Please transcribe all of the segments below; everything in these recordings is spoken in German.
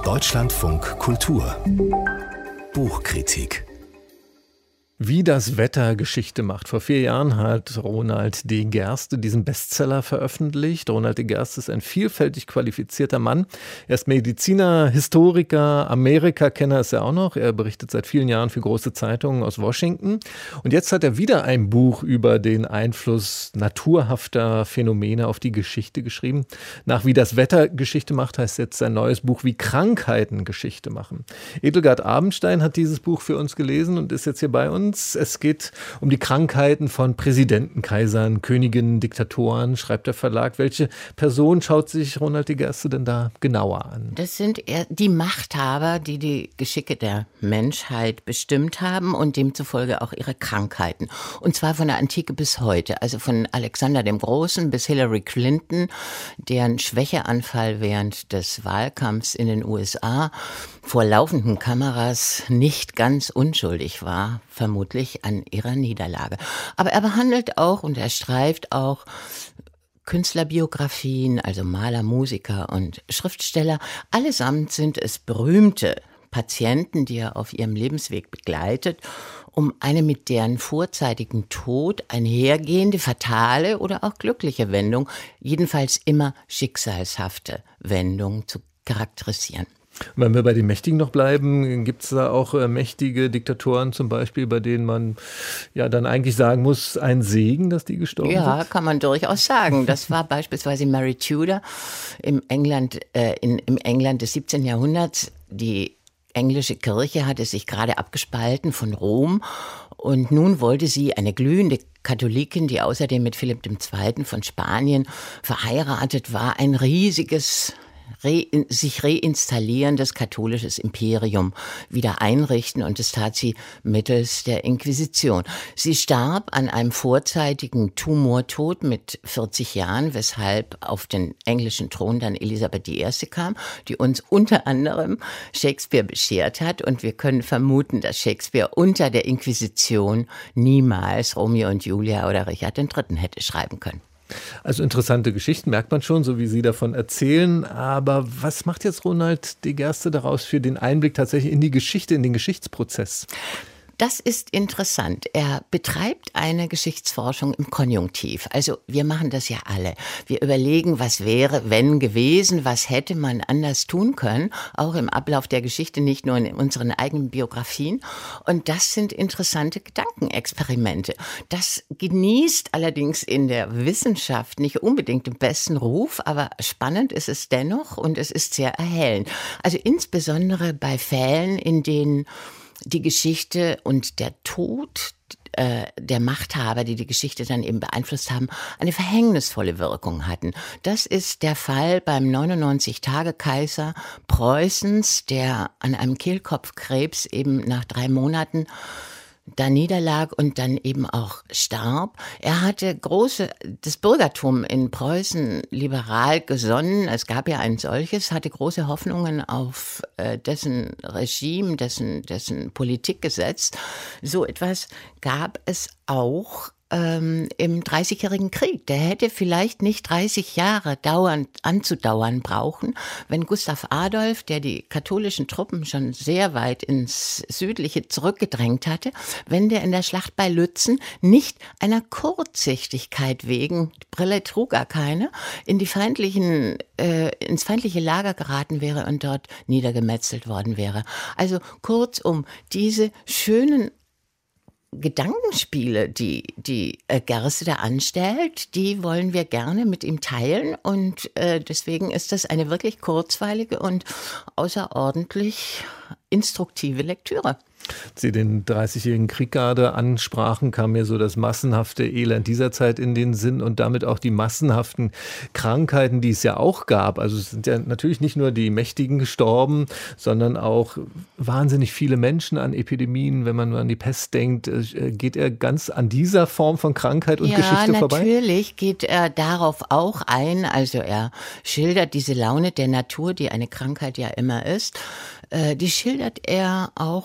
Deutschlandfunk Kultur Buchkritik. Wie das Wetter Geschichte macht. Vor 4 Jahren hat Ronald de Gerste diesen Bestseller veröffentlicht. Ronald de Gerste ist ein vielfältig qualifizierter Mann. Er ist Mediziner, Historiker, Amerikakenner ist er auch noch. Er berichtet seit vielen Jahren für große Zeitungen aus Washington. Und jetzt hat er wieder ein Buch über den Einfluss naturhafter Phänomene auf die Geschichte geschrieben. Nach Wie das Wetter Geschichte macht heißt jetzt sein neues Buch Wie Krankheiten Geschichte machen. Edelgard Abendstein hat dieses Buch für uns gelesen und ist jetzt hier bei uns. Es geht um die Krankheiten von Präsidenten, Kaisern, Königinnen, Diktatoren, schreibt der Verlag. Welche Person schaut sich Ronald de Gerste denn da genauer an? Das sind eher die Machthaber, die die Geschicke der Menschheit bestimmt haben und demzufolge auch ihre Krankheiten. Und zwar von der Antike bis heute, also von Alexander dem Großen bis Hillary Clinton, deren Schwächeanfall während des Wahlkampfs in den USA vor laufenden Kameras nicht ganz unschuldig war, vermutlich an ihrer Niederlage. Aber er behandelt auch und er streift auch Künstlerbiografien, also Maler, Musiker und Schriftsteller. Allesamt sind es berühmte Patienten, die er auf ihrem Lebensweg begleitet, um eine mit deren vorzeitigen Tod einhergehende, fatale oder auch glückliche Wendung, jedenfalls immer schicksalshafte Wendung zu charakterisieren. Wenn wir bei den Mächtigen noch bleiben, gibt es da auch mächtige Diktatoren zum Beispiel, bei denen man ja dann eigentlich sagen muss, ein Segen, dass die gestorben sind? Ja, kann man durchaus sagen. Das war beispielsweise Mary Tudor im England des 17. Jahrhunderts. Die englische Kirche hatte sich gerade abgespalten von Rom und nun wollte sie eine glühende Katholikin, die außerdem mit Philipp II. Von Spanien verheiratet war, ein riesiges sich reinstallierendes katholisches Imperium wieder einrichten und das tat sie mittels der Inquisition. Sie starb an einem vorzeitigen Tumortod mit 40 Jahren, weshalb auf den englischen Thron dann Elisabeth I. kam, die uns unter anderem Shakespeare beschert hat und wir können vermuten, dass Shakespeare unter der Inquisition niemals Romeo und Julia oder Richard III. Hätte schreiben können. Also interessante Geschichten, merkt man schon, so wie Sie davon erzählen. Aber was macht jetzt Ronald de Gerste daraus für den Einblick tatsächlich in die Geschichte, in den Geschichtsprozess? Das ist interessant. Er betreibt eine Geschichtsforschung im Konjunktiv. Also wir machen das ja alle. Wir überlegen, was wäre, wenn gewesen, was hätte man anders tun können, auch im Ablauf der Geschichte, nicht nur in unseren eigenen Biografien. Und das sind interessante Gedankenexperimente. Das genießt allerdings in der Wissenschaft nicht unbedingt den besten Ruf, aber spannend ist es dennoch und es ist sehr erhellend. Also insbesondere bei Fällen, in denen die Geschichte und der Tod der Machthaber, die die Geschichte dann eben beeinflusst haben, eine verhängnisvolle Wirkung hatten. Das ist der Fall beim 99-Tage-Kaiser Preußens, der an einem Kehlkopfkrebs eben nach 3 Monaten da niederlag und dann eben auch starb. Er hatte das Bürgertum in Preußen liberal gesonnen, es gab ja ein solches, hatte große Hoffnungen auf dessen Regime, dessen Politik gesetzt. So etwas gab es auch im 30-jährigen Krieg. Der hätte vielleicht nicht 30 Jahre anzudauern brauchen, wenn Gustav Adolf, der die katholischen Truppen schon sehr weit ins Südliche zurückgedrängt hatte, wenn der in der Schlacht bei Lützen nicht einer Kurzsichtigkeit wegen, die Brille trug er keine, ins feindliche Lager geraten wäre und dort niedergemetzelt worden wäre. Also kurzum, diese schönen Gedankenspiele, die Gerste da anstellt, die wollen wir gerne mit ihm teilen und deswegen ist das eine wirklich kurzweilige und außerordentlich instruktive Lektüre. Als Sie den 30-jährigen Krieg gerade ansprachen, kam mir so das massenhafte Elend dieser Zeit in den Sinn und damit auch die massenhaften Krankheiten, die es ja auch gab. Also es sind ja natürlich nicht nur die Mächtigen gestorben, sondern auch wahnsinnig viele Menschen an Epidemien. Wenn man nur an die Pest denkt, geht er ganz an dieser Form von Krankheit und Geschichte vorbei? Ja, natürlich geht er darauf auch ein. Also er schildert diese Laune der Natur, die eine Krankheit ja immer ist. Die schildert er auch als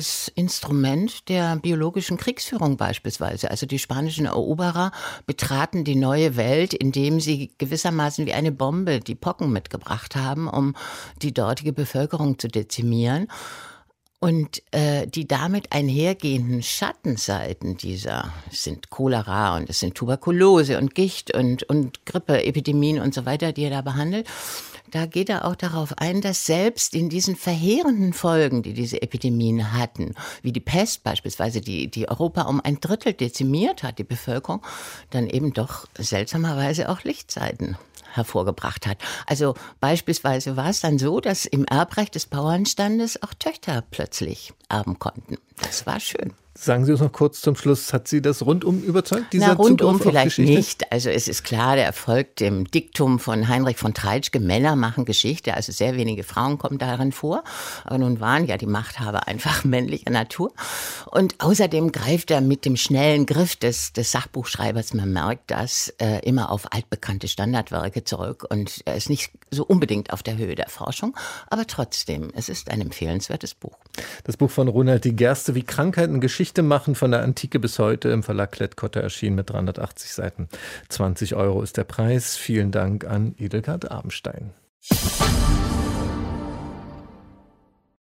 als Instrument der biologischen Kriegsführung beispielsweise. Also die spanischen Eroberer betraten die neue Welt, indem sie gewissermaßen wie eine Bombe die Pocken mitgebracht haben, um die dortige Bevölkerung zu dezimieren. Und die damit einhergehenden Schattenseiten dieser sind Cholera und es sind Tuberkulose und Gicht und Grippe, Epidemien und so weiter, die er da behandelt. Da geht er auch darauf ein, dass selbst in diesen verheerenden Folgen, die diese Epidemien hatten, wie die Pest beispielsweise, die Europa um 1/3 dezimiert hat, die Bevölkerung, dann eben doch seltsamerweise auch Lichtseiten hervorgebracht hat. Also beispielsweise war es dann so, dass im Erbrecht des Bauernstandes auch Töchter plötzlich erben konnten. Das war schön. Sagen Sie uns noch kurz zum Schluss, hat Sie das rundum überzeugt, dieser rundum Zugriff auf vielleicht Geschichte? nicht. Also es ist klar, der folgt dem Diktum von Heinrich von Treitschke, Männer machen Geschichte, also sehr wenige Frauen kommen darin vor. Aber nun waren ja die Machthaber einfach männlicher Natur. Und außerdem greift er mit dem schnellen Griff des Sachbuchschreibers, man merkt das, immer auf altbekannte Standardwerke zurück. Und er ist nicht so unbedingt auf der Höhe der Forschung, aber trotzdem, es ist ein empfehlenswertes Buch. Das Buch von Ronald de Gerste, wie Krankheiten Geschichte machen, von der Antike bis heute, im Verlag Klett-Cotta erschienen mit 380 Seiten. 20 € ist der Preis. Vielen Dank an Edelgard Abendstein.